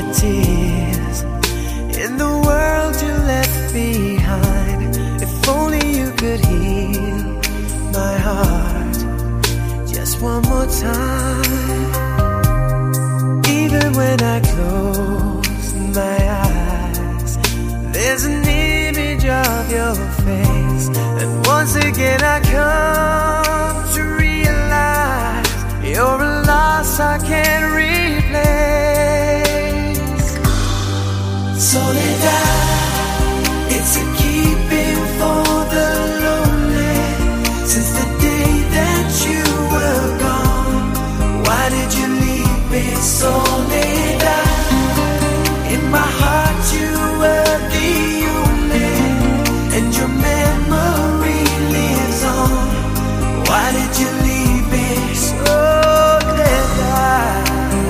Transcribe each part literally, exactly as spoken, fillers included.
tears in the world you left behind. If only you could heal my heart just one more time. Even when I close my eyes, there's an image of your face, and once again I come to realize you're a loss I can't replace. Soledad, it's a keeping for the lonely. Since the day that you were gone, why did you leave me? Soledad, in my heart you were the only, and your memory lives on. Why did you leave me? Soledad,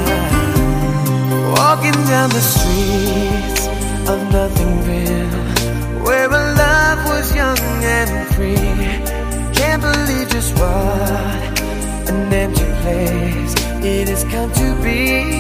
walking down the streets of nothing real, where our love was young and free. Can't believe just what an empty place it has come to be.